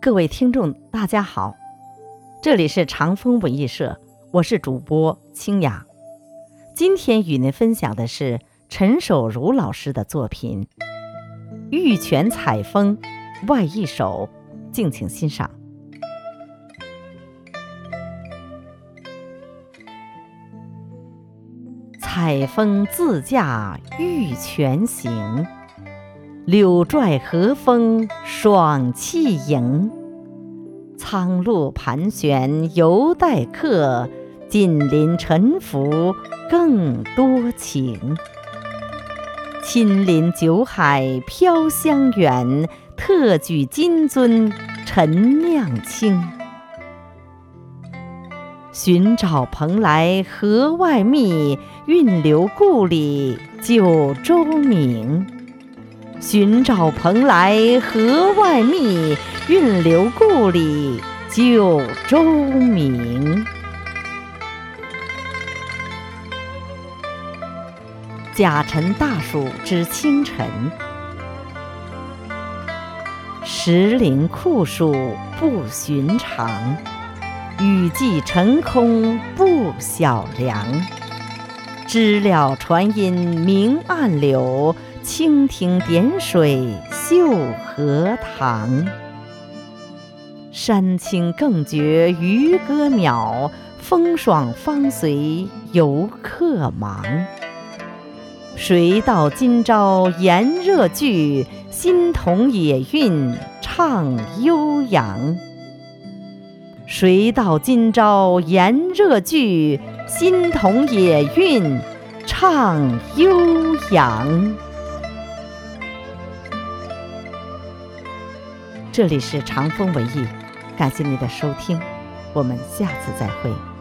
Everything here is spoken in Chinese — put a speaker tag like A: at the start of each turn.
A: 各位听众大家好，这里是长风文艺社，我是主播清雅。今天与您分享的是陈守如老师的作品《玉泉采风外一首》，敬请欣赏。采风自驾玉泉行，柳拽和风爽气盈。苍鹭盘旋犹待客，近临沉浮更多情。亲临九海飘香远，特举金樽陈酿清。寻找蓬莱河外觅，运流故里九州明。寻找蓬莱河外觅，运流故里九州明。甲辰大暑之清晨，时令酷暑不寻常，雨季成空不晓凉。知了传音明暗柳，蜻蜓点水秀荷塘。山清更觉渔歌渺，风爽方随游客忙。谁道今朝炎热剧，新童野韵唱悠扬。谁道今朝炎热剧，新童野韵唱悠扬。这里是长风文艺，感谢您的收听，我们下次再会。